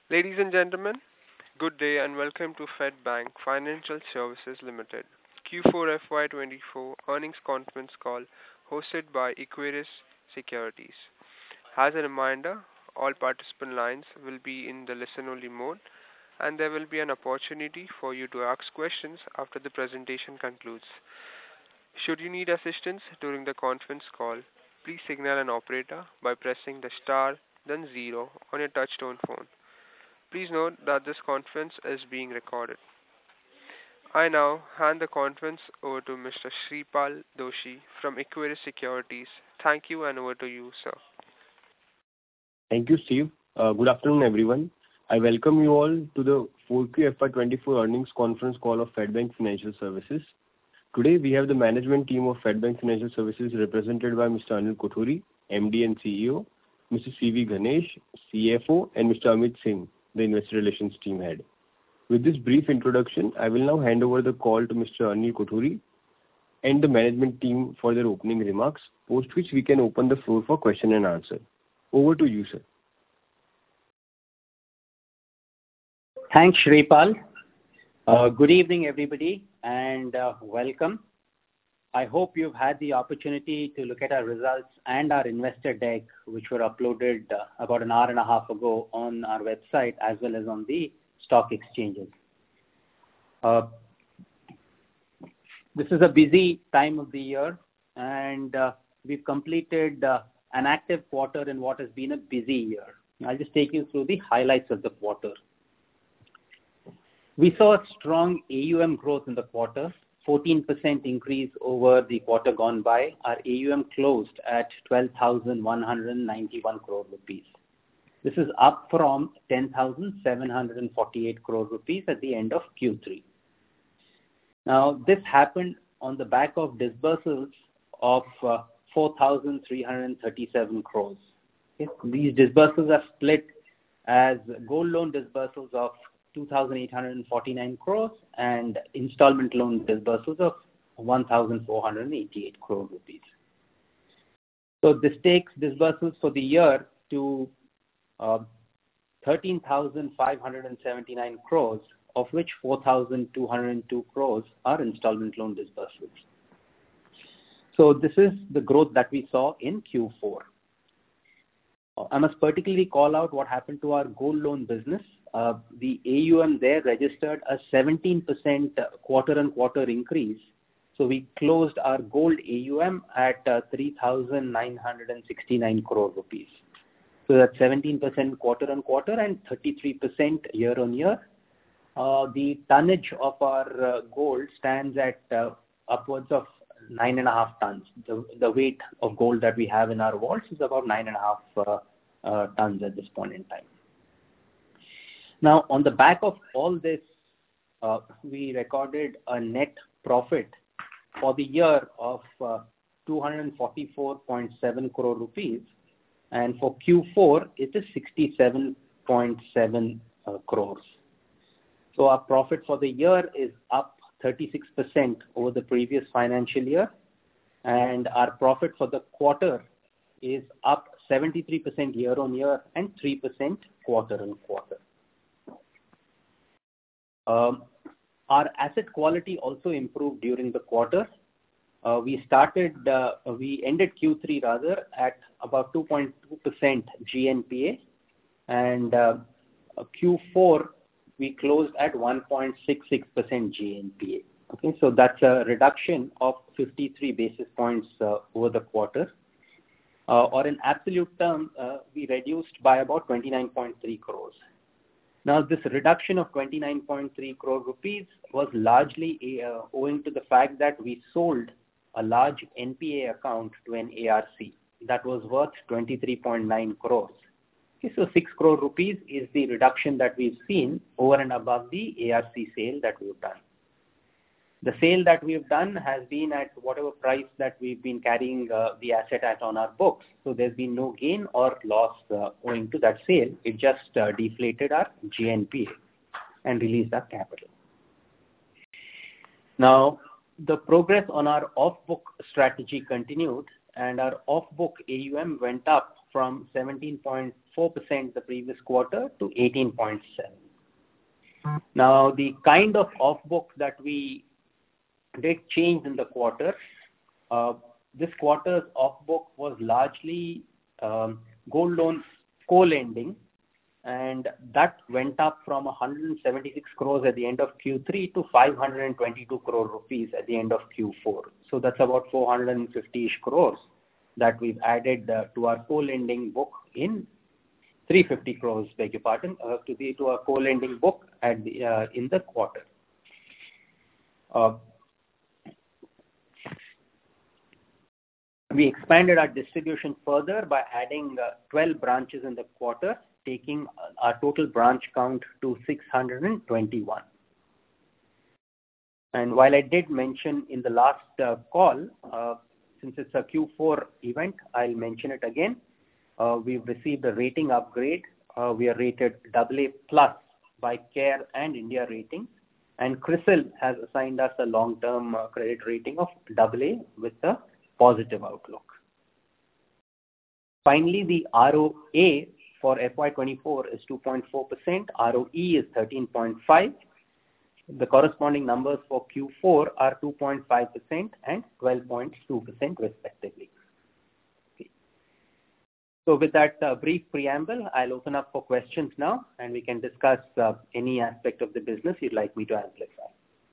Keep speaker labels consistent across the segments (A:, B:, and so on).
A: Ladies and gentlemen, good day and welcome to Fedbank Financial Services Limited Q4 FY24 earnings conference call hosted by Equirus Securities. As a reminder, all participant lines will be in the listen-only mode, and there will be an opportunity for you to ask questions after the presentation concludes. Should you need assistance during the conference call, please signal an operator by pressing the star then zero on your touchtone phone. Please note that this conference is being recorded. I now hand the conference over to Mr. Shreepal Doshi from Equirus Securities. Thank you, and over to you, sir.
B: Thank you, Steve. Good afternoon, everyone. I welcome you all to the 4Q FY24 earnings conference call of Fedbank Financial Services. Today, we have the management team of Fedbank Financial Services represented by Mr. Anil Kothuri, MD and CEO, Mr. C.V. Ganesh, CFO, and Mr. Amit Singh, the Investor Relations team head. With this brief introduction, I will now hand over the call to Mr. Anil Kothuri and the management team for their opening remarks, post which we can open the floor for question and answer. Over to you, sir.
C: Thanks, Shreepal. Good evening, everybody, and welcome. I hope you've had the opportunity to look at our results and our investor deck, which were uploaded about an hour and a half ago on our website as well as on the stock exchanges. This is a busy time of the year, and we've completed an active quarter in what has been a busy year. I'll just take you through the highlights of the quarter. We saw a strong AUM growth in the quarter, 14% increase over the quarter gone by. Our AUM closed at 12,191 crore rupees. This is up from 10,748 crore rupees at the end of Q3. Now, this happened on the back of disbursals of 4,337 crores. Okay? These disbursals are split as gold loan disbursals of 2,849 crores and installment loan disbursals of 1,488 crore rupees. So this takes disbursals for the year to 13,579 crores, of which 4,202 crores are installment loan disbursals. So this is the growth that we saw in Q4. I must particularly call out what happened to our gold loan business. The AUM there registered a 17% quarter-on-quarter increase. So we closed our gold AUM at 3,969 crore rupees. So that's 17% quarter-on-quarter and 33% year-on-year. The tonnage of our gold stands at upwards of 9.5 tons. The weight of gold that we have in our vaults is about 9.5 tons at this point in time. Now, on the back of all this, we recorded a net profit for the year of 244.7 crore rupees, and for Q4, it is 67.7 crores. So our profit for the year is up 36% over the previous financial year, and our profit for the quarter is up 73% year-on-year and 3% quarter-on-quarter. Our asset quality also improved during the quarter. We ended Q3 rather at about 2.2% GNPA, and Q4 we closed at 1.66% GNPA. Okay, so that's a reduction of 53 basis points over the quarter. Or in absolute terms, we reduced by about 29.3 crores. Now, this reduction of 29.3 crore rupees was largely owing to the fact that we sold a large NPA account to an ARC that was worth 23.9 crores. Okay, so 6 crore rupees is the reduction that we've seen over and above the ARC sale that we've done. The sale that we've done has been at whatever price that we've been carrying the asset at on our books. So there's been no gain or loss owing to that sale. It just deflated our GNPA and released our capital. Now, the progress on our off-book strategy continued, and our off-book AUM went up from 17.4% the previous quarter to 18.7%. Now, the kind of off-book that we did change in the quarter, this quarter's off-book was largely gold loan co-lending, and that went up from 176 crores at the end of Q3 to 522 crore rupees at the end of Q4. So that's about 450-ish crores that we've added to our co-lending book in 350 crores, beg your pardon, to our co-lending book at the, in the quarter. We expanded our distribution further by adding 12 branches in the quarter, taking our total branch count to 621. And while I did mention in the last call, since it's a Q4 event, I'll mention it again. We've received a rating upgrade. We are rated AA plus by CARE and India Ratings, and CRISIL has assigned us a long-term credit rating of AA with a positive outlook. Finally, the ROA for FY24 is 2.4%, ROE is 13.5%. The corresponding numbers for Q4 are 2.5% and 12.2% respectively. Okay. So with that brief preamble, I'll open up for questions now, and we can discuss any aspect of the business you'd like me to amplify.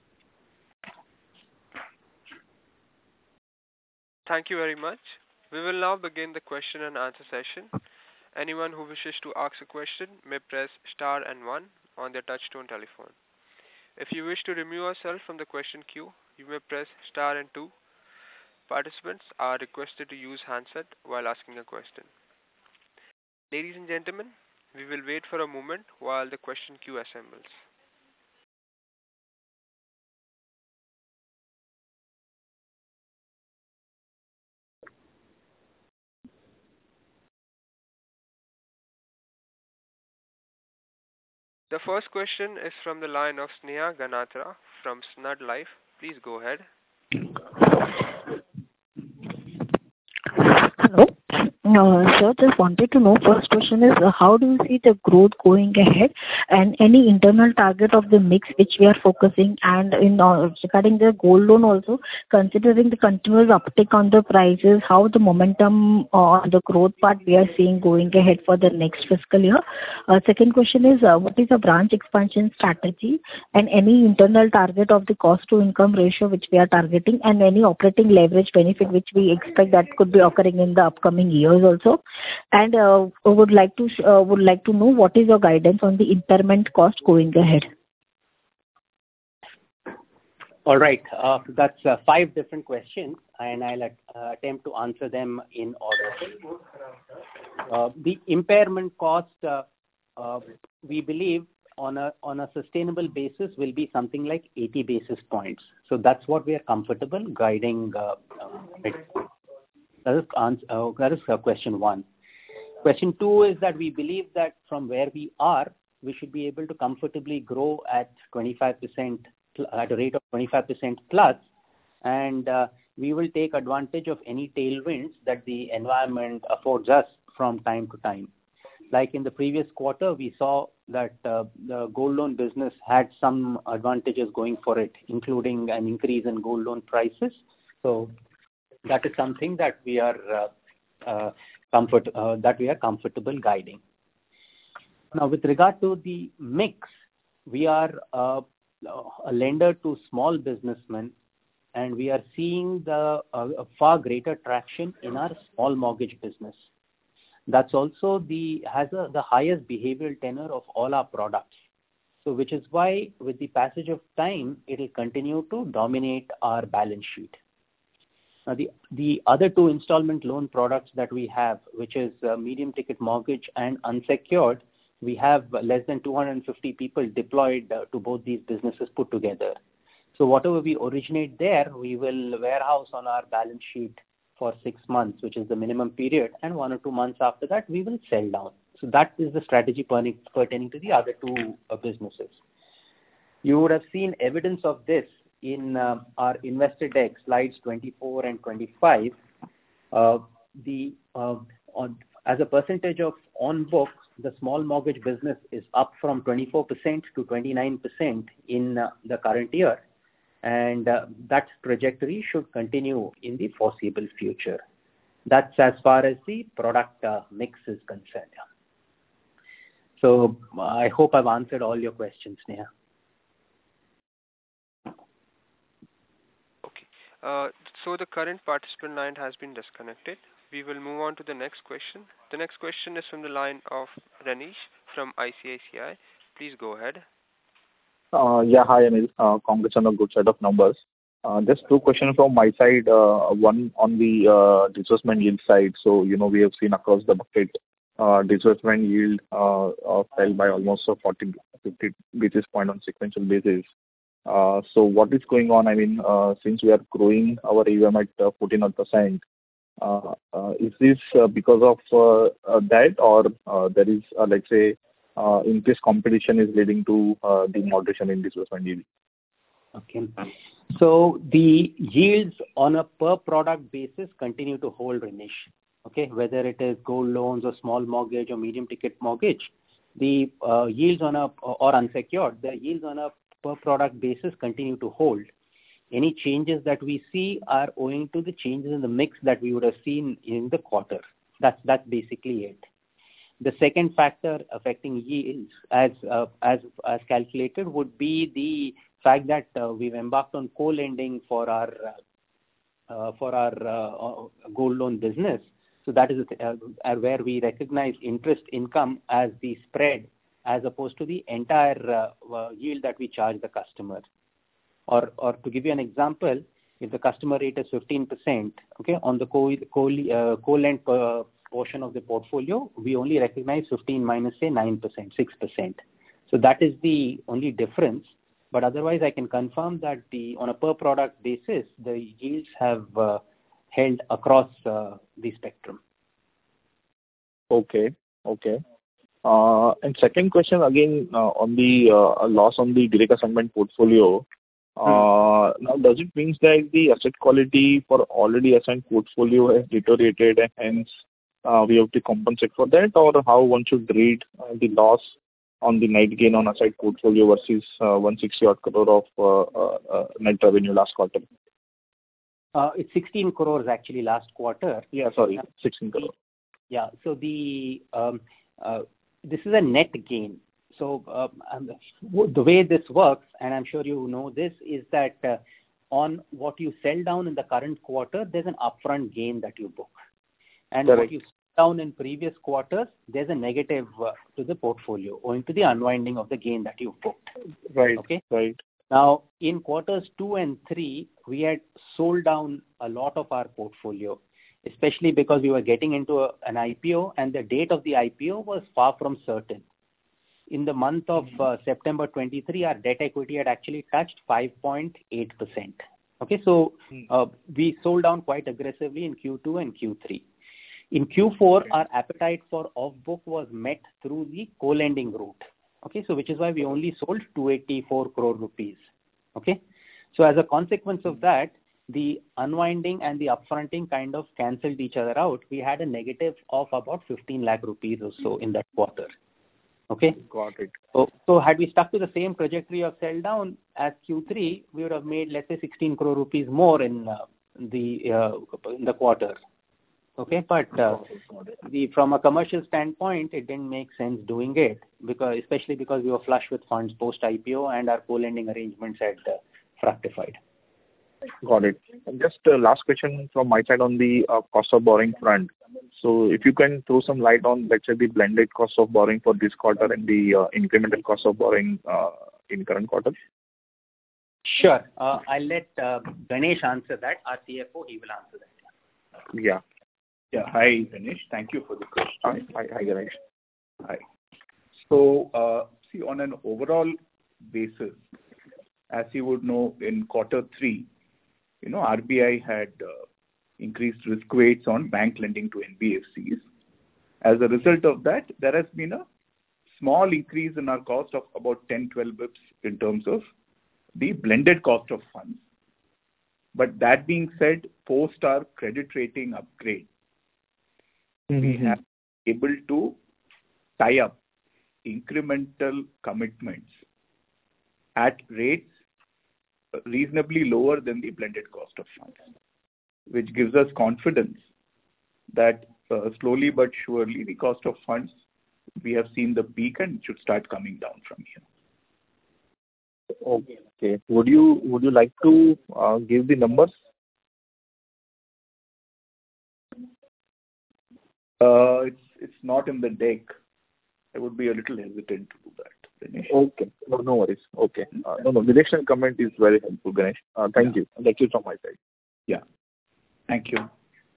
A: Thank you very much. We will now begin the question and answer session. Anyone who wishes to ask a question may press star and 1 on their touchtone telephone. If you wish to remove yourself from the question queue, you may press star and 2. Participants are requested to use handset while asking a question. Ladies and gentlemen, we will wait for a moment while the question queue assembles. The first question is from the line of Sneha Ganatra from Snud Life. Please go ahead.
D: Hello. Sir, just wanted to know, first question is, how do you see the growth going ahead, and any internal target of the mix which we are focusing, and in regarding the gold loan also, considering the continuous uptick on the prices, how the momentum on the growth part we are seeing going ahead for the next fiscal year. Second question is, what is the branch expansion strategy, and any internal target of the cost to income ratio which we are targeting, and any operating leverage benefit which we expect that could be occurring in the upcoming years also. And would like to know what is your guidance on the impairment cost going ahead.
C: All right, that's 5 different questions, and I'll attempt to answer them in order. The impairment cost, we believe on a sustainable basis will be something like 80 basis points. So that's what we are comfortable guiding. That is question 1. Question 2 is that we believe that from where we are, we should be able to comfortably grow at 25%, at a rate of 25% plus, and we will take advantage of any tailwinds that the environment affords us from time to time. Like in the previous quarter, we saw that the gold loan business had some advantages going for it, including an increase in gold loan prices. So that is something that we are comfortable guiding. Now, with regard to the mix, we are a lender to small businessmen, and we are seeing a far greater traction in our small mortgage business. That's also has the highest behavioral tenor of all our products. So, which is why, with the passage of time, it will continue to dominate our balance sheet. Now, the other 2 installment loan products that we have, which is medium ticket mortgage and unsecured, we have less than 250 people deployed to both these businesses put together. So whatever we originate there, we will warehouse on our balance sheet for 6 months, which is the minimum period, and 1 or 2 months after that, we will sell down. So that is the strategy pertaining to the other 2 businesses. You would have seen evidence of this in our investor deck, slides 24 and 25. As a percentage of on book, the small mortgage business is up from 24% to 29% in the current year, and that trajectory should continue in the foreseeable future. That's as far as the product mix is concerned. So I hope I've answered all your questions, Neha.
A: Okay. So the current participant line has been disconnected. We will move on to the next question. The next question is from the line of Ranish from ICICI. Please go ahead.
E: Yeah, hi Anil. Congrats on a good set of numbers. Just two questions from my side. One on the disbursement yield side. So, we have seen across the bucket, disbursement yield fell by almost 40, 50 basis point on sequential basis. So what is going on? I mean, since we are growing our AUM at 14%, is this because of that, or there is, let's say, increased competition is leading to the moderation in disbursement yield?
C: Okay. So the yields on a per product basis continue to hold, Ranish. Okay, whether it is gold loans or small mortgage or medium ticket mortgage, the yields on a or unsecured, the yields on a per product basis continue to hold. Any changes that we see are owing to the changes in the mix that we would have seen in the quarter. That's basically it. The second factor affecting yields as calculated would be the fact that we've embarked on co-lending for our gold loan business. So that is where we recognize interest income as the spread as opposed to the entire yield that we charge the customer. Or to give you an example, if the customer rate is 15%, okay, on the co-lend portion of the portfolio, we only recognize 15 minus say 9%, 6%. So that is the only difference. But otherwise, I can confirm that on a per product basis, the yields have held across the spectrum.
E: Okay. And second question again on the loss on the direct assignment portfolio. Now, does it mean that the asset quality for already assigned portfolio has deteriorated and hence we have to compensate for that, or how one should read the loss on the net gain on assigned portfolio versus 160 odd crore of net revenue last quarter?
C: It's 16 crores actually last quarter.
E: Yeah, sorry, 16 crore.
C: Yeah, so this is a net gain. So the way this works, and I'm sure you know this, is that on what you sell down in the current quarter, there's an upfront gain that you book. And
E: Correct.
C: What you sell down in previous quarters, there's a negative to the portfolio owing to the unwinding of the gain that you booked.
E: Right.
C: Okay.
E: Right.
C: Now, in quarters 2 and 3, we had sold down a lot of our portfolio, especially because we were getting into an IPO and the date of the IPO was far from certain. In the month of September 23, our debt equity had actually touched 5.8%. Okay, so we sold down quite aggressively in Q2 and Q3. In Q4, our appetite for off-book was met through the co-lending route. Okay, so which is why we only sold 284 crore rupees. Okay, so as a consequence of that, the unwinding and the upfronting kind of cancelled each other out. We had a negative of about 15 lakh rupees or so in that quarter. Okay.
E: Got it.
C: So had we stuck to the same trajectory of sell down as Q3, we would have made, let's say, 16 crore rupees more in the quarter. Okay, but from a commercial standpoint, it didn't make sense doing it especially because we were flush with funds post IPO and our co-lending arrangements had fructified.
E: Got it. And just last question from my side on the cost of borrowing front. So if you can throw some light on, let's say, the blended cost of borrowing for this quarter and the incremental cost of borrowing in current quarter.
C: Sure. I'll let Ganesh answer that. Our CFO, he will answer that.
E: Yeah.
F: Yeah. Hi, Ganesh. Thank you for the question.
E: Hi, Ganesh.
F: Hi. So, see, on an overall basis, as you would know, in quarter 3, RBI had increased risk weights on bank lending to NBFCs. As a result of that, there has been a small increase in our cost of about 10-12 bips in terms of the blended cost of funds. But that being said, post our credit rating upgrade, we have able to tie up incremental commitments at rates reasonably lower than the blended cost of funds, which gives us confidence that slowly but surely the cost of funds, we have seen the peak and should start coming down from here.
E: Okay. Would you like to give the numbers?
F: It's not in the deck. I would be a little hesitant to do that, Dinesh.
E: Okay. No worries. Okay. No, direction comment is very helpful, Ganesh. Thank you. That's it from my side.
F: Yeah. Thank you.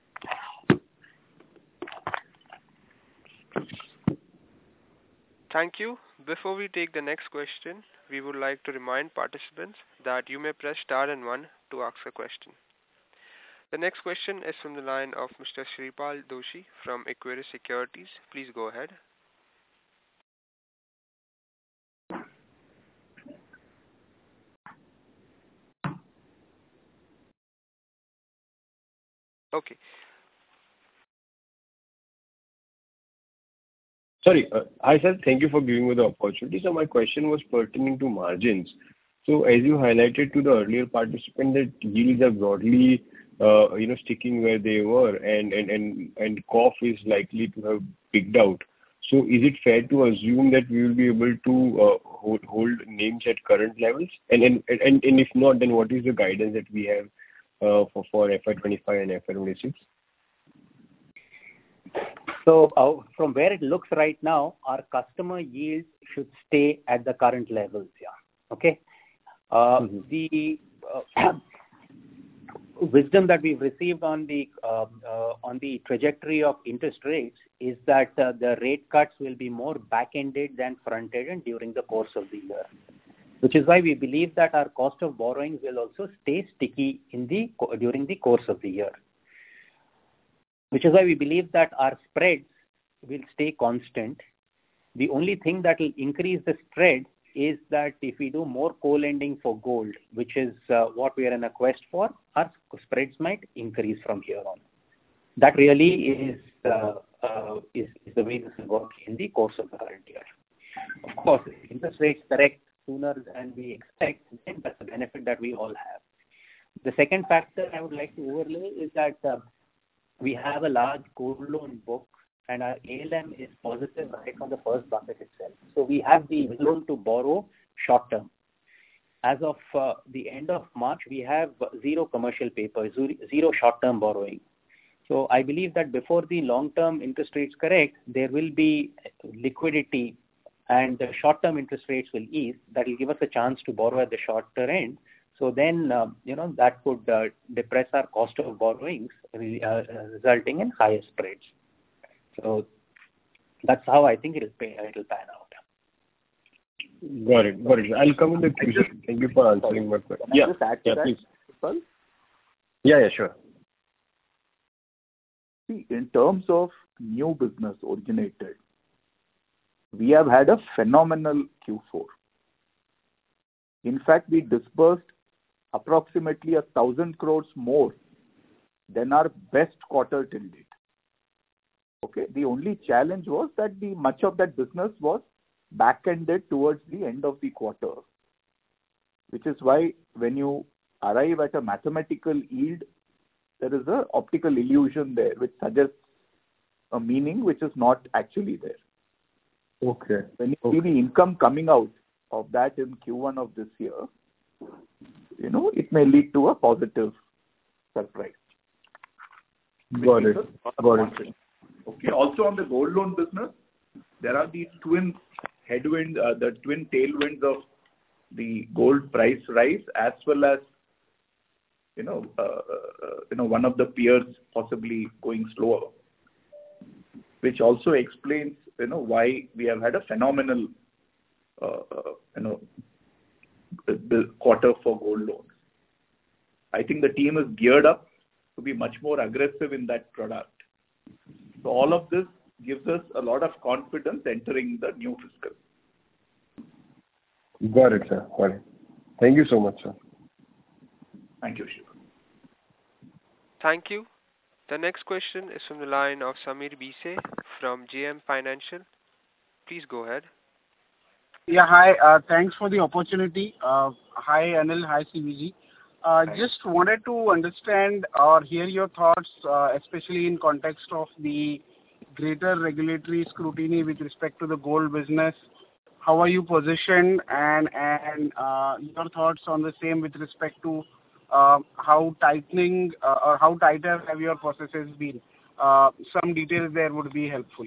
A: Thank you. Before we take the next question, we would like to remind participants that you may press star and 1 to ask a question. The next question is from the line of Mr. Shripal Doshi from Equirus Securities. Please go ahead. Okay.
B: Sorry. Hi, sir. Thank you for giving me the opportunity. So my question was pertaining to margins. So as you highlighted to the earlier participant that yields are broadly, sticking where they were, and COF is likely to have peaked out. So is it fair to assume that we will be able to hold names at current levels? And if not, then what is the guidance that we have for FY25 and FY26?
C: So from where it looks right now, our customer yields should stay at the current levels. Yeah. Okay. The wisdom that we've received on the trajectory of interest rates is that the rate cuts will be more back-ended than front-ended during the course of the year, which is why we believe that our cost of borrowings will also stay sticky during the course of the year. Which is why we believe that our spreads will stay constant. The only thing that will increase the spread is that if we do more co-lending for gold, which is what we are in a quest for, our spreads might increase from here on. That really is the way this will work in the course of the current year. Of course, if interest rates correct sooner than we expect, then that's a benefit that we all have. The second factor I would like to overlay is that we have a large gold loan book and our ALM is positive right from the first bucket itself. So we have the loan to borrow short term. As of the end of March, we have zero commercial paper, zero short term borrowing. So I believe that before the long term interest rates correct, there will be liquidity and the short term interest rates will ease. That will give us a chance to borrow at the shorter end. So then, that could depress our cost of borrowings, resulting in higher spreads. So that's how I think it'll pan out.
B: Got it. I'll come in the queue. Thank you for answering my question.
E: Can I just add to that,
B: please. Yeah, sure.
F: See, in terms of new business originated, we have had a phenomenal Q4. In fact, we disbursed approximately 1,000 crores more than our best quarter till date. Okay, the only challenge was that much of that business was back-ended towards the end of the quarter, which is why when you arrive at a mathematical yield, there is an optical illusion there which suggests a meaning which is not actually there.
B: Okay.
F: When you see the income coming out of that in Q1 of this year, it may lead to a positive surprise.
B: Got it.
F: Okay. Also on the gold loan business, there are these twin headwinds, the twin tailwinds of the gold price rise, as well as one of the peers possibly going slower, which also explains why we have had a phenomenal the quarter for gold loans. I think the team is geared up to be much more aggressive in that product. So all of this gives us a lot of confidence entering the new fiscal.
B: Got it, sir. Got it. Thank you so much, sir.
F: Thank you, Shiva.
A: Thank you. The next question is from the line of Samir Bise from JM Financial. Please go ahead.
G: Yeah, hi. Thanks for the opportunity. Hi, Anil. Hi, CVG. Just wanted to understand or hear your thoughts, especially in context of the greater regulatory scrutiny with respect to the gold business. How are you positioned, and your thoughts on the same with respect to how tightening or how tighter have your processes been? Some details there would be helpful.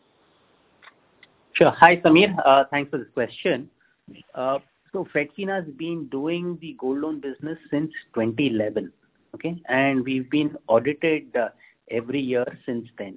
C: Sure. Hi, Samir. Thanks for this question. So FedFina has been doing the gold loan business since 2011, okay? And we've been audited every year since then.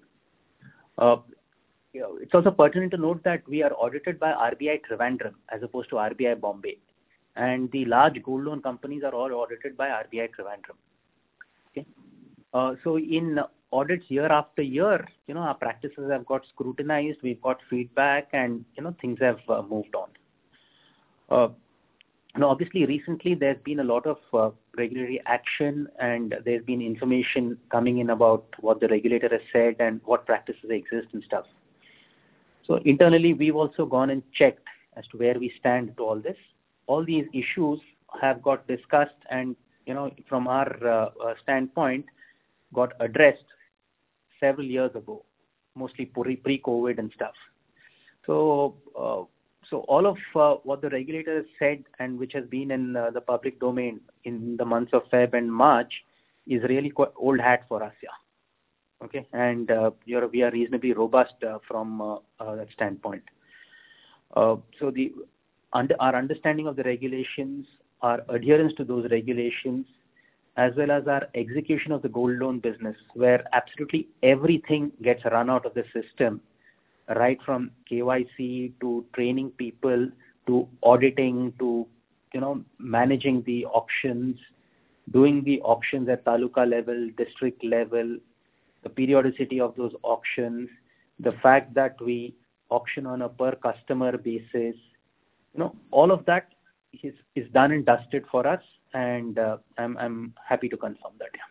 C: It's also pertinent to note that we are audited by RBI Trivandrum as opposed to RBI Bombay. And the large gold loan companies are all audited by RBI Trivandrum. Okay? So in audits year after year, our practices have got scrutinized, we've got feedback, and, things have moved on. Now, obviously, recently there's been a lot of regulatory action, and there's been information coming in about what the regulator has said and what practices exist and stuff. So internally, we've also gone and checked as to where we stand to all this. All these issues have got discussed and, from our standpoint, got addressed several years ago, mostly pre-COVID and stuff. So all of what the regulator has said and which has been in the public domain in the months of Feb and March is really quite old hat for us, yeah. Okay, and we are reasonably robust from that standpoint. So our understanding of the regulations, our adherence to those regulations, as well as our execution of the gold loan business, where absolutely everything gets run out of the system, right from KYC to training people to auditing to, managing the auctions, doing the auctions at taluka level, district level, the periodicity of those auctions, the fact that we auction on a per customer basis, all of that is done and dusted for us, and I'm happy to confirm that. Yeah.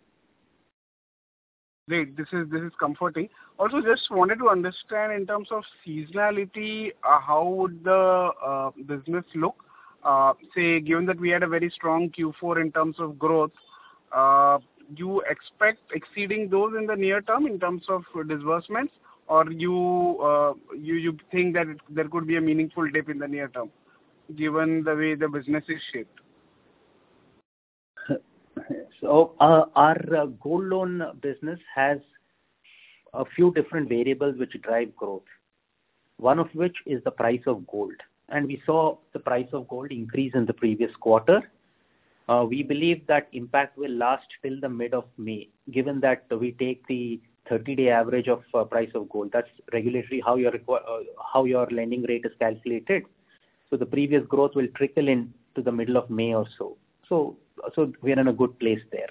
G: Great. This is comforting. Also, just wanted to understand in terms of seasonality, how would the business look? Say, given that we had a very strong Q4 in terms of growth, you expect exceeding those in the near term in terms of disbursements, or you think that there could be a meaningful dip in the near term, given the way the business is shaped?
C: So our gold loan business has a few different variables which drive growth. One of which is the price of gold. And we saw the price of gold increase in the previous quarter. We believe that impact will last till the mid of May, given that we take the 30-day average of price of gold. That's regulatory how your lending rate is calculated. So the previous growth will trickle in to the middle of May or so. So we're in a good place there.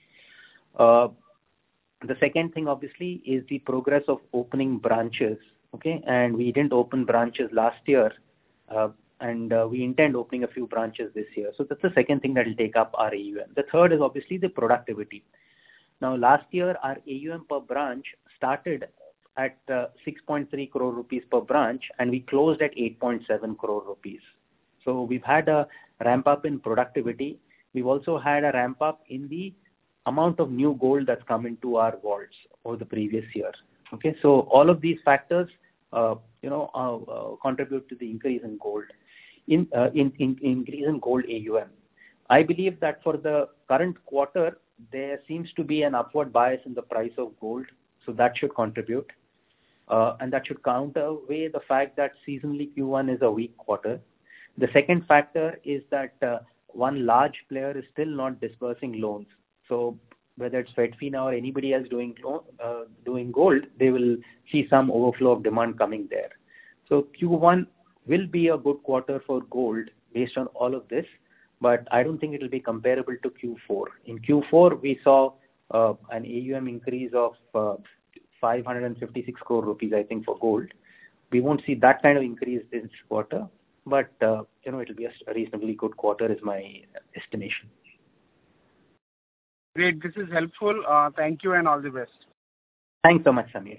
C: The second thing, obviously, is the progress of opening branches. Okay, and we didn't open branches last year, and we intend opening a few branches this year. So that's the second thing that will take up our AUM. The third is obviously the productivity. Now, last year, our AUM per branch started at 6.3 crore rupees per branch, and we closed at 8.7 crore rupees. So we've had a ramp up in productivity. We've also had a ramp up in the amount of new gold that's come into our vaults over the previous year. Okay, so all of these factors, contribute to the increase in gold, increase in gold AUM. I believe that for the current quarter, there seems to be an upward bias in the price of gold, so that should contribute, and that should counterweigh the fact that seasonally Q1 is a weak quarter. The second factor is that one large player is still not disbursing loans. So whether it's FedFina or anybody else doing gold, they will see some overflow of demand coming there. So Q1 will be a good quarter for gold based on all of this, but I don't think it will be comparable to Q4. In Q4, we saw an AUM increase of 556 crore rupees, I think, for gold. We won't see that kind of increase this quarter, but it will be a reasonably good quarter is my estimation.
G: Great. This is helpful. Thank you and all the best.
C: Thanks so much, Samir.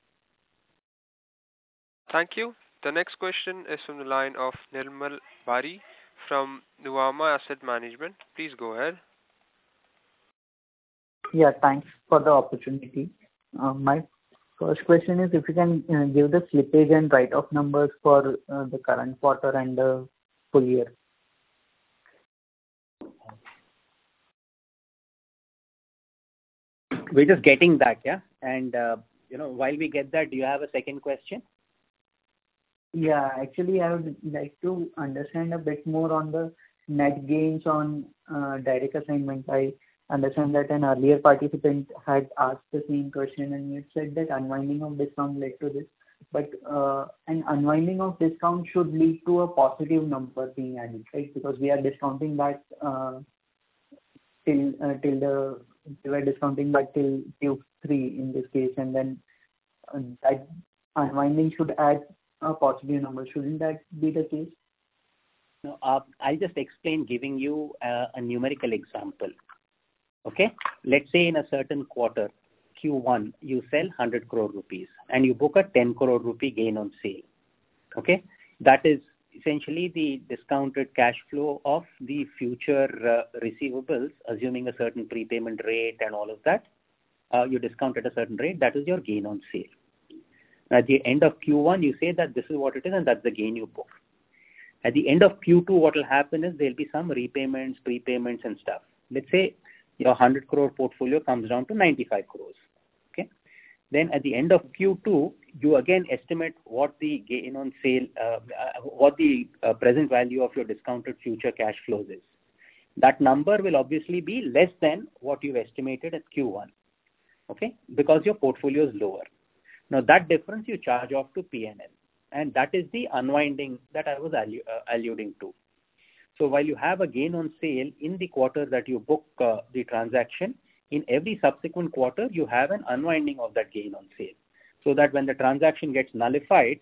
A: Thank you. The next question is from the line of Nirmal Bari from Nuvama Asset Management. Please go ahead.
H: Yeah, thanks for the opportunity. My first question is if you can give the slippage and write-off numbers for the current quarter and the full year.
C: We're just getting that, yeah? And, while we get that, do you have a second question?
H: Yeah, actually, I would like to understand a bit more on the net gains on direct assignment. I understand that an earlier participant had asked the same question, and you said that unwinding of discount led to this. But an unwinding of discount should lead to a positive number being added, right? Because we are discounting back till Q3 in this case, and then that unwinding should add a positive number. Shouldn't that be the case?
C: No, I'll just explain giving you a numerical example. Okay? Let's say in a certain quarter, Q1, you sell 100 crore rupees and you book a 10 crore rupee gain on sale. Okay? That is essentially the discounted cash flow of the future receivables, assuming a certain prepayment rate and all of that. You discount at a certain rate, that is your gain on sale. At the end of Q1, you say that this is what it is and that's the gain you book. At the end of Q2, what will happen is there will be some repayments, prepayments and stuff. Let's say your 100 crore portfolio comes down to 95 crores. Okay. Then at the end of Q2, you again estimate what the gain on sale, what the present value of your discounted future cash flows is. That number will obviously be less than what you've estimated at Q1. Okay. Because your portfolio is lower. Now that difference you charge off to P&L, and that is the unwinding that I was alluding to. So while you have a gain on sale in the quarter that you book the transaction, in every subsequent quarter you have an unwinding of that gain on sale, so that when the transaction gets nullified,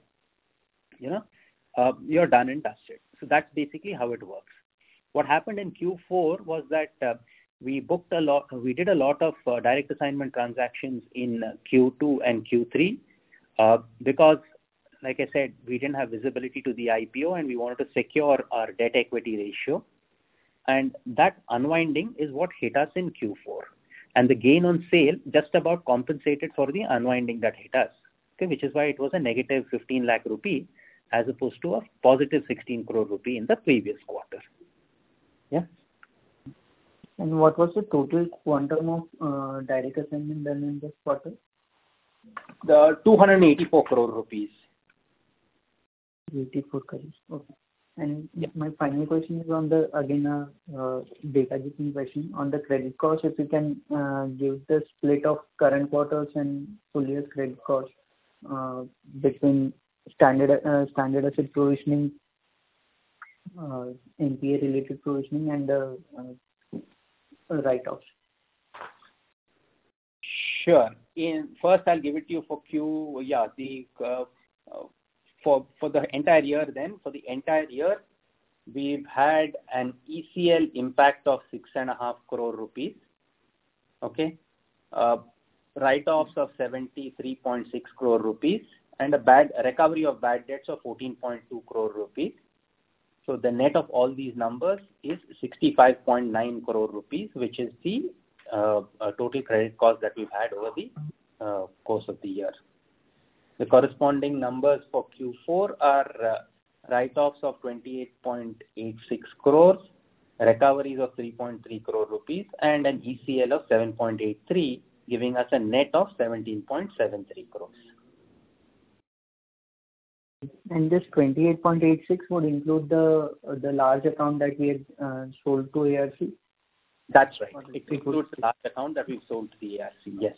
C: you're done and dusted. So that's basically how it works. What happened in Q4 was that we did a lot of direct assignment transactions in Q2 and Q3 because, like I said, we didn't have visibility to the IPO and we wanted to secure our debt equity ratio. And that unwinding is what hit us in Q4. And the gain on sale just about compensated for the unwinding that hit us, okay, which is why it was a negative 15 lakh rupee as opposed to a positive 16 crore rupee in the previous quarter. Yeah.
H: And what was the total quantum of direct assignment done in this quarter?
C: The 284 crore rupees.
H: 84 crores. Okay. And my final question is on the, again, data keeping question on the credit cost. If you can give the split of current quarters and full year credit cost between standard asset provisioning, NPA related provisioning and write-offs.
C: Sure. First, I'll give it to you for the entire year. Then for the entire year, we've had an ECL impact of 6.5 crore rupees. Okay. Write-offs of 73.6 crore rupees and a recovery of bad debts of 14.2 crore rupees. So the net of all these numbers is 65.9 crore rupees, which is the total credit cost that we've had over the course of the year. The corresponding numbers for Q4 are write-offs of 28.86 crores, recoveries of 3.3 crore rupees, and an ECL of 7.83, giving us a net of 17.73 crores.
H: And this 28.86 would include the large account that we had sold to ARC?
C: That's right. It includes the large account that we've sold to the ARC, yes.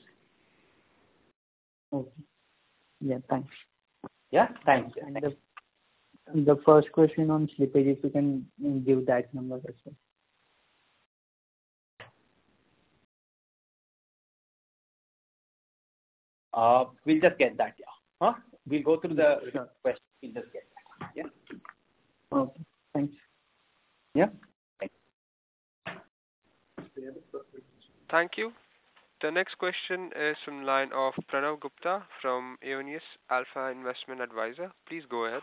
H: Okay. Yeah, thanks.
C: Yeah, thanks.
H: And the first question on slippage, if you can give that number as
C: well. We'll just get that, yeah. We'll go through the question. We'll just get that. Yeah.
H: Okay. Thanks.
C: Yeah.
A: Thank you. The next question is from line of Pranav Gupta from Aeonius Alpha Investment Advisor. Please go ahead.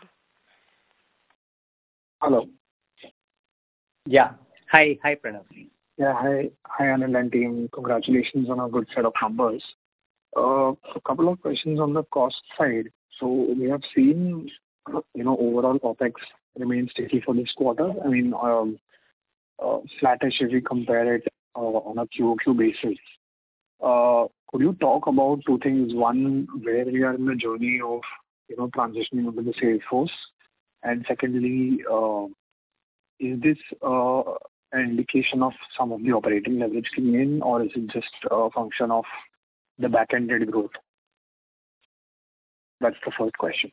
I: Hello.
C: Yeah. Hi, Pranav.
I: Yeah, hi, Anil and team. Congratulations on a good set of numbers. A couple of questions on the cost side. So we have seen, overall OpEx remain sticky for this quarter. I mean, flattish if we compare it on a QOQ basis. Could you talk about two things? One, where we are in the journey of, transitioning into the sales force, and secondly, is this an indication of some of the operating leverage coming in, or is it just a function of the back-ended growth? That's the first question.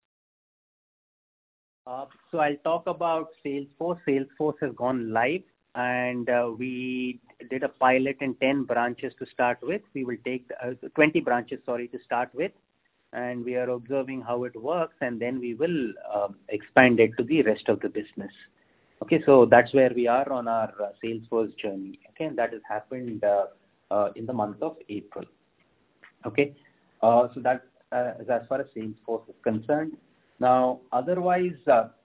C: So I'll talk about Salesforce. Salesforce has gone live, and we did a pilot in 10 branches to start with. We will take 20 branches, to start with, and we are observing how it works, and then we will expand it to the rest of the business. Okay, so that's where we are on our Salesforce journey. Okay, and that has happened in the month of April. Okay, so that is as far as Salesforce is concerned. Now, otherwise,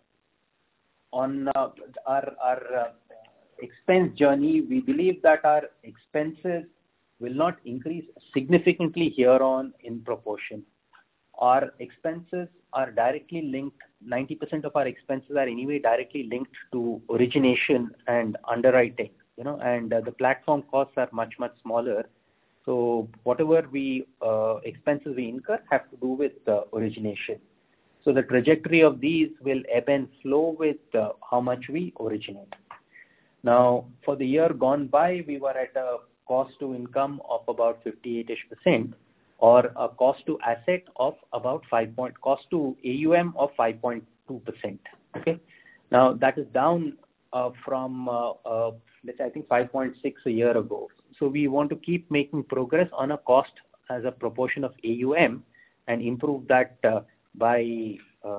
C: on our expense journey, we believe that our expenses will not increase significantly here on in proportion. Our expenses are directly linked, 90% of our expenses are anyway directly linked to origination and underwriting, and the platform costs are much, much smaller. So whatever expenses we incur have to do with origination. So the trajectory of these will ebb and flow with how much we originate. Now, for the year gone by, we were at a cost to income of about 58-ish%, or a cost to asset of about cost to AUM of 5.2%. Okay. Now that is down from let's say I think 5.6 a year ago. So we want to keep making progress on a cost as a proportion of AUM and improve that by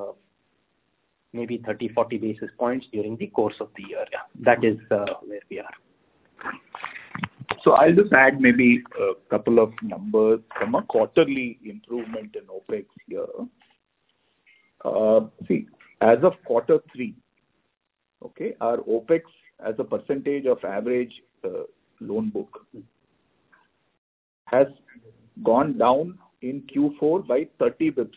C: maybe 30-40 basis points during the course of the year. Yeah. That is where we are.
F: So I'll just add maybe a couple of numbers from a quarterly improvement in OpEx here. See, as of quarter 3, okay, our OpEx as a percentage of average loan book has gone down in Q4 by 30 bips.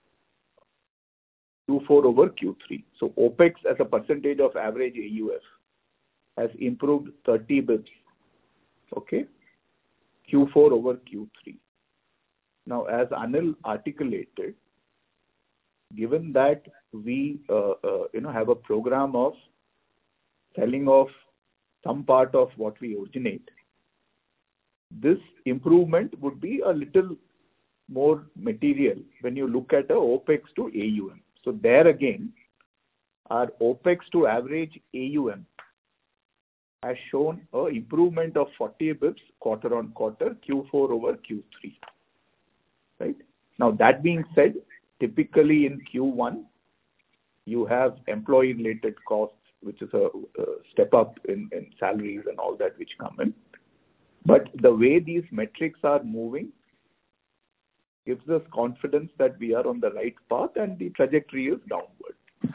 F: Q4 over Q3. So OpEx as a percentage of average AUF has improved 30 bips. Okay, Q4 over Q3. Now, as Anil articulated, given that we have a program of selling off some part of what we originate, this improvement would be a little more material when you look at a OpEx to AUM. So there again, our OpEx to average AUM has shown an improvement of 40 bips quarter on quarter, Q4 over Q3. Right? Now, that being said, typically in Q1, you have employee-related costs, which is a step up in salaries and all that which come in. But the way these metrics are moving gives us confidence that we are on the right path and the trajectory is downward.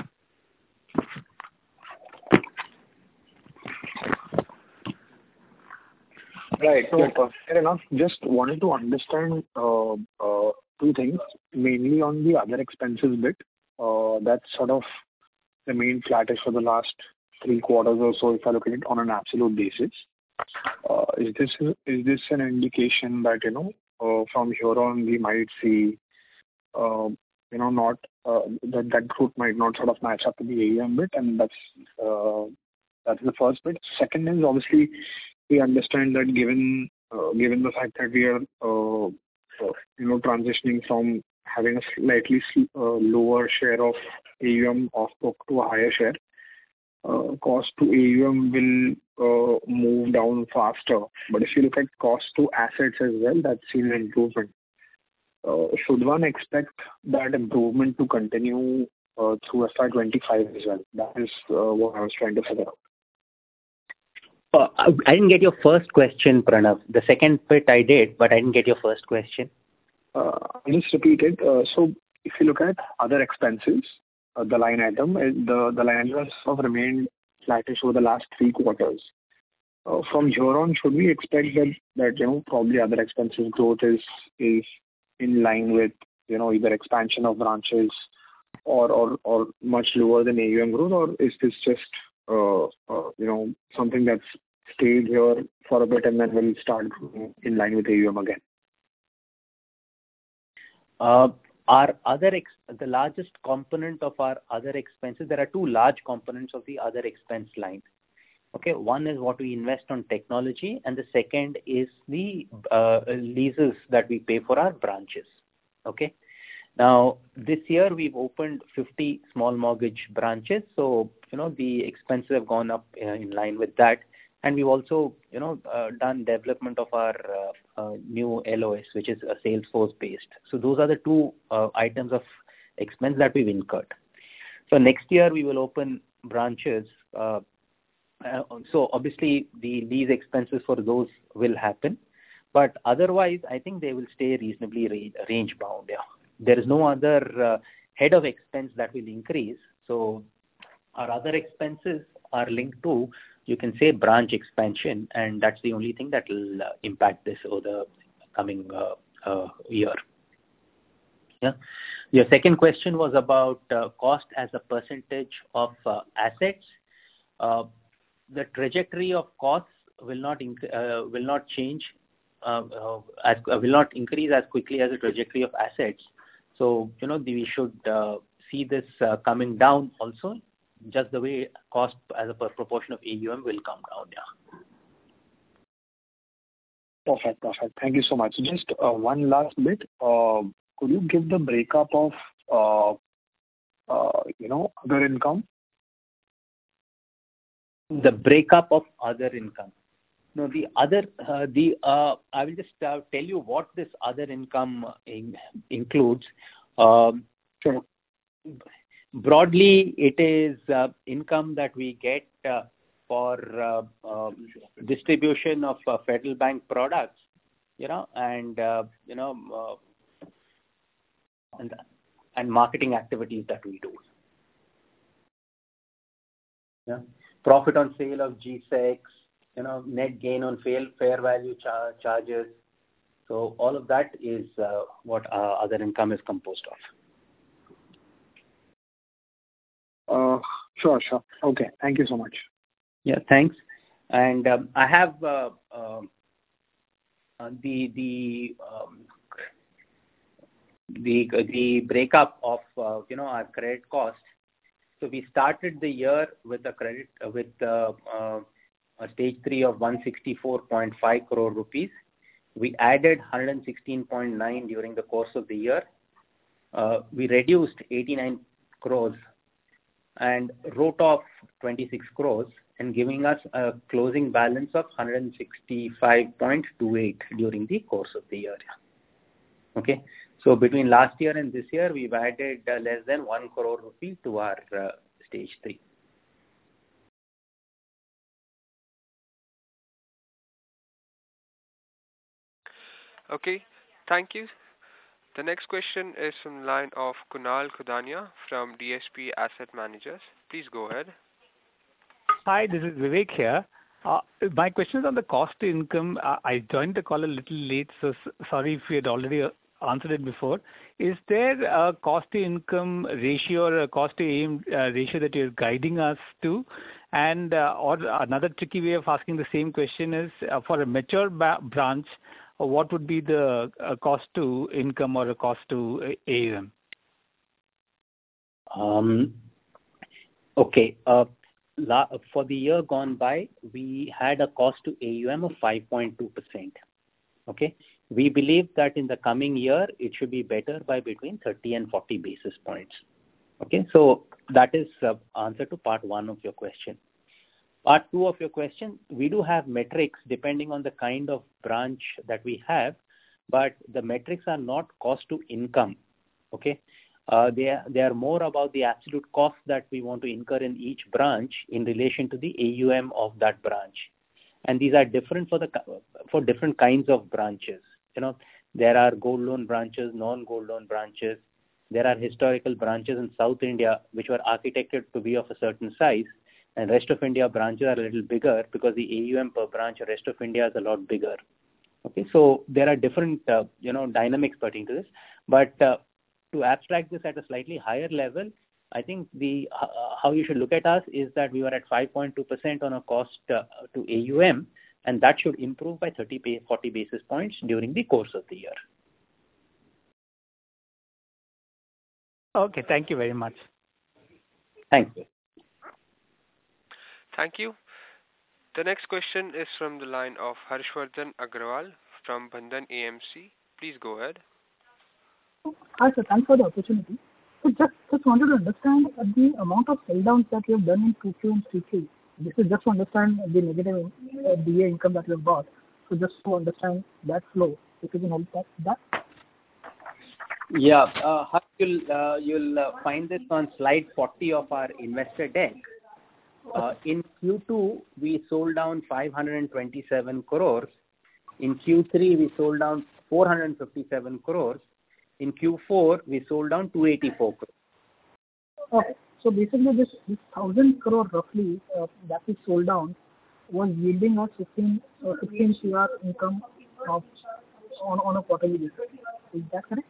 I: Right. So, fair enough. Just wanted to understand two things, mainly on the other expenses bit. That's sort of remained flattish for the last 3 quarters or so, if I look at it on an absolute basis. Is this an indication that, from here on we might see, not that growth might not sort of match up to the AUM bit, and that's the first bit. Second is obviously we understand that given the fact that we are transitioning from having a slightly lower share of AUM off book to a higher share, cost to AUM will move down faster. But if you look at cost to assets as well, that's seen an improvement. Should one expect that improvement to continue through FY25 as well? That is what I was trying to figure out.
C: I didn't get your first question, Pranav. The second bit I did, but I didn't get your first question.
I: I'll just repeat it. So if you look at other expenses, the line item, the line items have remained flattish over the last 3 quarters. From here on, should we expect that probably other expenses growth is in line with either expansion of branches or much lower than AUM growth, or is this just something that's stayed here for a bit and then will start growing in line with AUM again?
C: The largest component of our other expenses, there are 2 large components of the other expense line. Okay, one is what we invest on technology, and the second is the leases that we pay for our branches. Okay, now this year we've opened 50 small mortgage branches, so the expenses have gone up in line with that, and we've also done development of our new LOS, which is a Salesforce based. So those are the 2 items of expense that we've incurred. So next year we will open branches. So obviously the lease expenses for those will happen, but otherwise I think they will stay reasonably range bound. Yeah, there is no other head of expense that will increase. So our other expenses are linked to, you can say, branch expansion, and that's the only thing that will impact this over the coming year. Yeah. Your second question was about cost as a percentage of assets. The trajectory of costs will not change, will not increase as quickly as the trajectory of assets. So we should see this coming down also, just the way cost as a proportion of AUM will come down. Yeah.
I: Perfect. Thank you so much. Just one last bit. Could you give the breakup of other income?
C: The breakup of other income. No, I will just tell you what this other income includes.
I: Sure.
C: Broadly, it is income that we get for distribution of Federal Bank products, and marketing activities that we do. Yeah. Profit on sale of G-Secs, net gain on fair value charges. So all of that is what other income is composed of.
I: Sure. Okay. Thank you so much.
C: Yeah, thanks. And I have the breakup of our credit cost. So we started the year with a credit with a stage 3 of 164.5 crore rupees. We added 116.9 during the course of the year. We reduced 89 crores and wrote off 26 crores, and giving us a closing balance of 165.28 during the course of the year. Okay. So between last year and this year, we've added less than 1 crore rupees to our stage 3.
A: Okay, thank you. The next question is from the line of Kunal Khudania from DSP Asset Managers. Please go ahead.
J: Hi, this is Vivek here. My question is on the cost to income. I joined the call a little late, so sorry if you had already answered it before. Is there a cost to income ratio or a cost to AUM ratio that you're guiding us to? And or another tricky way of asking the same question is, for a mature branch, what would be the cost to income or a cost to AUM?
C: Okay. For the year gone by, we had a cost to AUM of 5.2%. Okay. We believe that in the coming year, it should be better by between 30 and 40 basis points. Okay. So that is answer to part 1 of your question. Part 2 of your question, we do have metrics depending on the kind of branch that we have, but the metrics are not cost to income. Okay. They are more about the absolute cost that we want to incur in each branch in relation to the AUM of that branch. and these are different for different kinds of branches. There are gold loan branches, non-gold loan branches. There are historical branches in South India which were architected to be of a certain size, and rest of India branches are a little bigger because the AUM per branch rest of India is a lot bigger. Okay, so there are different dynamics pertaining to this, but to abstract this at a slightly higher level, I think how you should look at us is that we were at 5.2% on a cost to AUM, and that should improve by 40 basis points during the course of the year.
J: Okay, thank you very much.
C: Thank you.
A: Thank you. The next question is from the line of Harshvardhan Agrawal from Bandhan AMC. Please go ahead.
K: Hi, sir. Thanks for the opportunity. So just wanted to understand the amount of sell downs that you have done in 2Q and 3Q. This is just to understand the negative DA income that you have got. So just to understand that flow, if you can help us with that.
C: Yeah, you'll find this on slide 40 of our investor deck. In Q2, we sold down 527 crores. In Q3, we sold down 457 crores. In Q4, we sold down 284 crores.
K: Okay. So basically, this 1,000 crore roughly that we sold down was yielding us 15 CR income on a quarterly basis. Is that correct?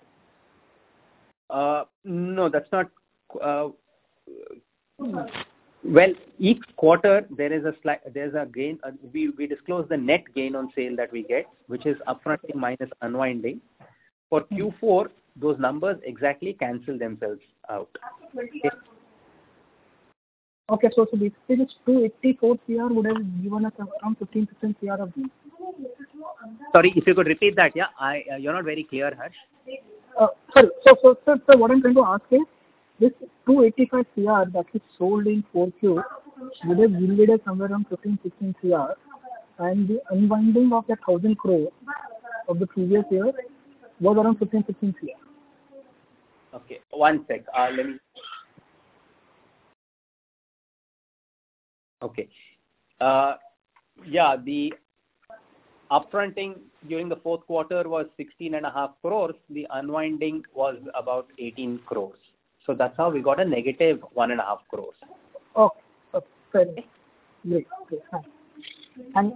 C: No, that's not. Well, each quarter there's a gain. We disclose the net gain on sale that we get, which is upfronting minus unwinding. For Q4, those numbers exactly cancel themselves out.
K: Okay, so basically this 284 CR would have given us around 15% CR of gain.
C: Sorry, if you could repeat that, yeah. You're not very clear, Harsh.
K: Sorry. So what I'm trying to ask is, this 285 CR that we sold in 4Q would have yielded us somewhere around 15-16 CR, and the unwinding of that 1,000 crore of the previous year was around 15-16 CR.
C: Okay, one sec. Let me. Okay. Yeah, the upfronting during the fourth quarter was 16.5 crores. The unwinding was about 18 crores. So that's how we got a negative 1.5 crores.
K: Okay. Fair enough. Great. And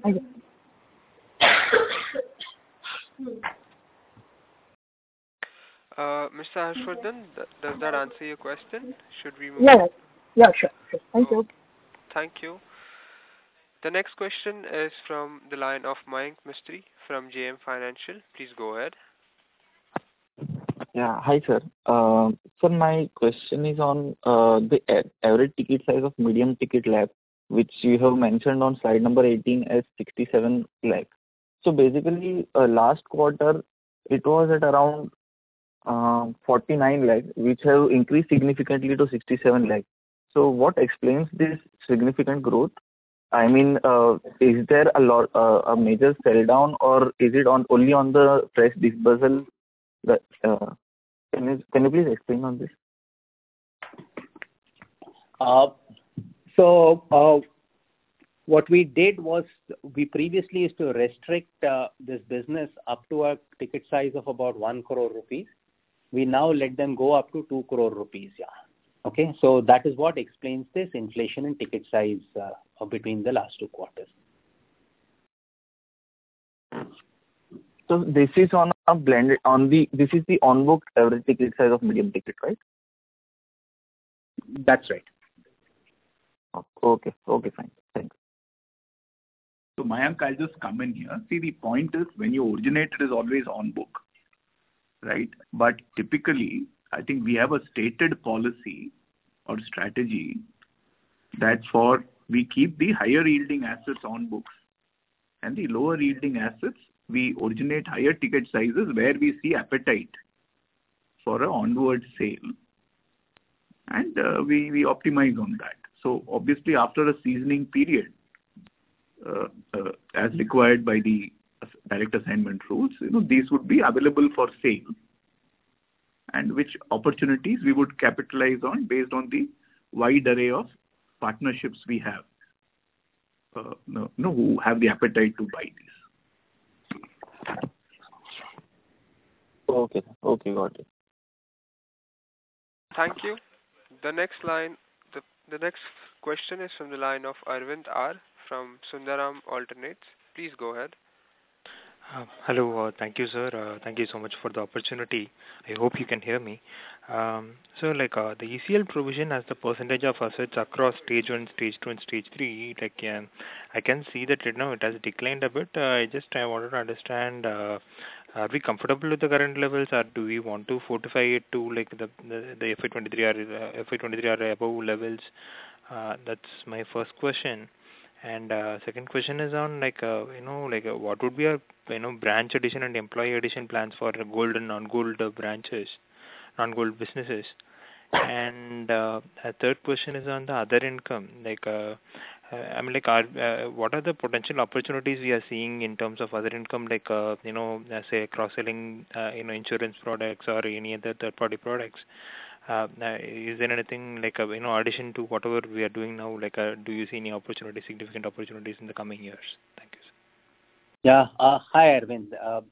A: Mr. Harshvardhan, does that answer your question? Should we move?
K: Yeah, sure. Thank you.
A: Thank you. The next question is from the line of Mayank Mistry from JM Financial. Please go ahead.
E: Yeah. Hi, sir. Sir, my question is on the average ticket size of medium ticket LAP, which you have mentioned on slide number 18 as 67 lakh. So basically, last quarter, it was at around 49 lakh, which have increased significantly to 67 lakh. So what explains this significant growth? I mean, is there a major sell down, or is it only on the fresh dispersal? Can you please explain on this?
C: So what we did was, we previously used to restrict this business up to a ticket size of about 1 crore rupees. We now let them go up to 2 crore rupees. Yeah. Okay. So that is what explains this inflation in ticket size between the last 2 quarters.
E: So this is on a blended this is the on-book average ticket size of medium ticket, right?
C: That's right.
E: Okay, fine. Thanks.
F: So Mayank, I'll just come in here. See, the point is, when you originate, it is always on book, right? But typically, I think we have a stated policy or strategy that we keep the higher yielding assets on books, and the lower yielding assets, we originate higher ticket sizes where we see appetite for an onward sale, and we optimize on that. So obviously, after a seasoning period, as required by the direct assignment rules, these would be available for sale, and which opportunities we would capitalize on based on the wide array of partnerships we have. who have the appetite to buy these.
E: Okay. Okay, got it.
A: Thank you. The next line, the next question is from the line of Arvind R from Sundaram Alternates. Please go ahead.
L: Hello. Thank you, sir. Thank you so much for the opportunity. I hope you can hear me. So, the ECL provision as the percentage of assets across stage 1, stage 2, and stage 3, I can see that it has declined a bit. I wanted to understand, are we comfortable with the current levels, or do we want to fortify it to the FY23 or above levels? That's my first question. And second question is on what would be our branch addition and employee addition plans for gold and non-gold branches, non-gold businesses. And a third question is on the other income. What are the potential opportunities we are seeing in terms of other income, say cross-selling, insurance products or any other third-party products? Is there anything addition to whatever we are doing now? Do you see any significant opportunities in the coming years? Thank you, sir.
C: Yeah. Hi, Arvind.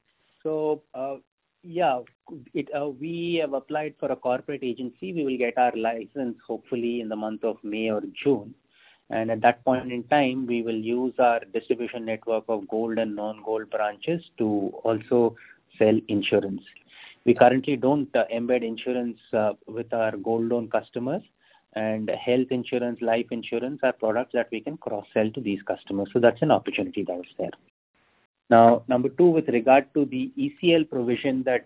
C: We have applied for a corporate agency. We will get our license hopefully in the month of May or June. And at that point in time, we will use our distribution network of gold and non-gold branches to also sell insurance. We currently don't embed insurance with our gold loan customers, and health insurance, life insurance are products that we can cross-sell to these customers. So that's an opportunity that is there. Now, number two, with regard to the ECL provision that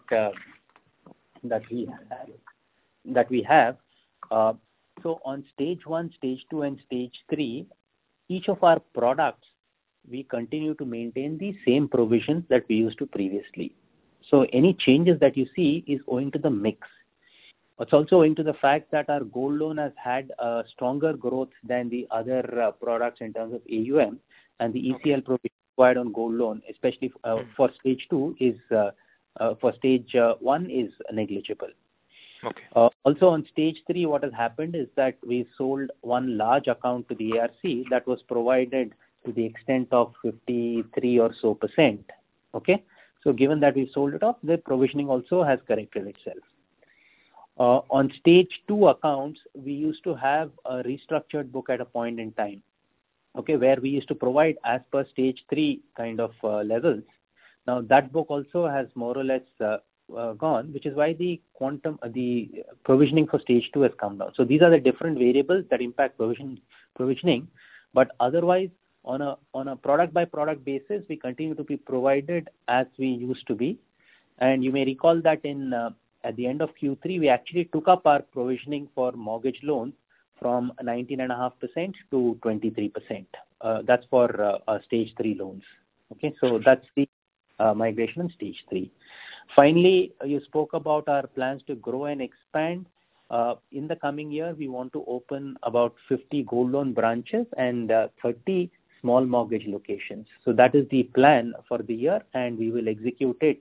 C: we have. So on stage 1, stage 2, and stage 3, each of our products, we continue to maintain the same provisions that we used to previously. So any changes that you see is owing to the mix. It's also owing to the fact that our gold loan has had a stronger growth than the other products in terms of AUM, and the ECL provision required on gold loan, especially for stage 2, is for stage 1 is negligible.
L: Okay.
C: Also on stage 3, what has happened is that we sold one large account to the ARC that was provided to the extent of 53 or so percent. Okay. So given that we sold it off, the provisioning also has corrected itself. On stage 2 accounts, we used to have a restructured book at a point in time, okay, where we used to provide as per stage 3 kind of levels. Now that book also has more or less gone, which is why the provisioning for stage 2 has come down. So these are the different variables that impact provisioning, but otherwise, on a product by product basis, we continue to be provided as we used to be. And you may recall that at the end of Q3, we actually took up our provisioning for mortgage loans from 19.5% to 23%. That's for stage 3 loans. Okay, so that's the migration on stage 3. Finally, you spoke about our plans to grow and expand. In the coming year, we want to open about 50 gold loan branches and 30 small mortgage locations. So that is the plan for the year, and we will execute it,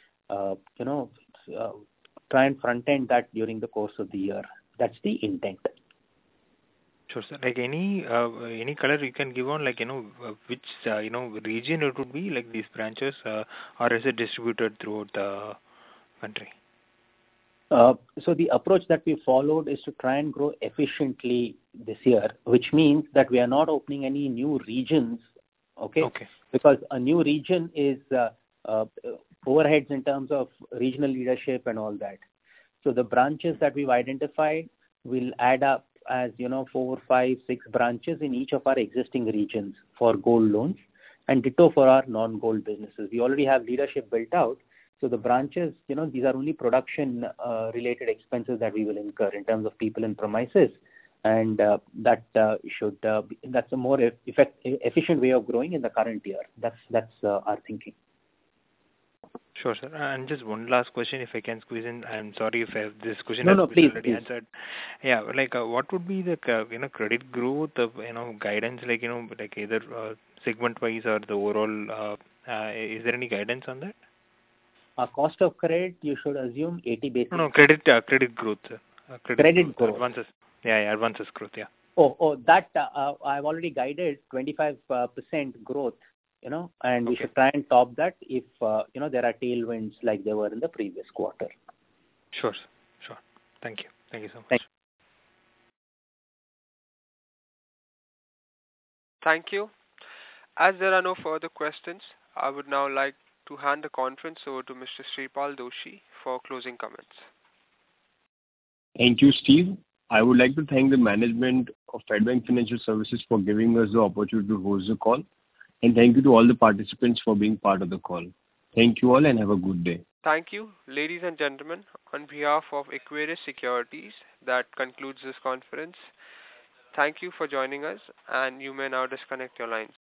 C: try and front end that during the course of the year. That's the intent.
L: Sure, sir. Any color you can give on, which region it would be, these branches, or is it distributed throughout the country?
C: So the approach that we followed is to try and grow efficiently this year, which means that we are not opening any new regions, okay? Because a new region is overheads in terms of regional leadership and all that. So the branches that we've identified will add up as 4, 5, 6 branches in each of our existing regions for gold loans, and ditto for our non-gold businesses. We already have leadership built out. So the branches, these are only production related expenses that we will incur in terms of people and premises, and that's a more efficient way of growing in the current year. That's our thinking.
L: Sure, sir. And just one last question, if I can squeeze in. I'm sorry if this question
C: has been
L: already answered. Yeah, what would be the credit growth of guidance, either segment wise or the overall? Is there any guidance on that?
C: Cost of credit, you should assume 80 basis.
L: No, credit growth, sir.
C: Credit growth.
L: Advances. Yeah, advances growth. Yeah.
C: That I've already guided 25% growth, and we should try and top that if, there are tailwinds like there were in the previous quarter.
L: Sure. Thank you. Thank you so much.
C: Thank you.
A: Thank you. As there are no further questions, I would now like to hand the conference over to Mr. Sripal Doshi for closing comments.
B: Thank you, Steve. I would like to thank the management of FedBank Financial Services for giving us the opportunity to host the call, and thank you to all the participants for being part of the call. Thank you all and have a good day.
A: Thank you, ladies and gentlemen. On behalf of Equirus Securities, that concludes this conference. Thank you for joining us, and you may now disconnect your lines.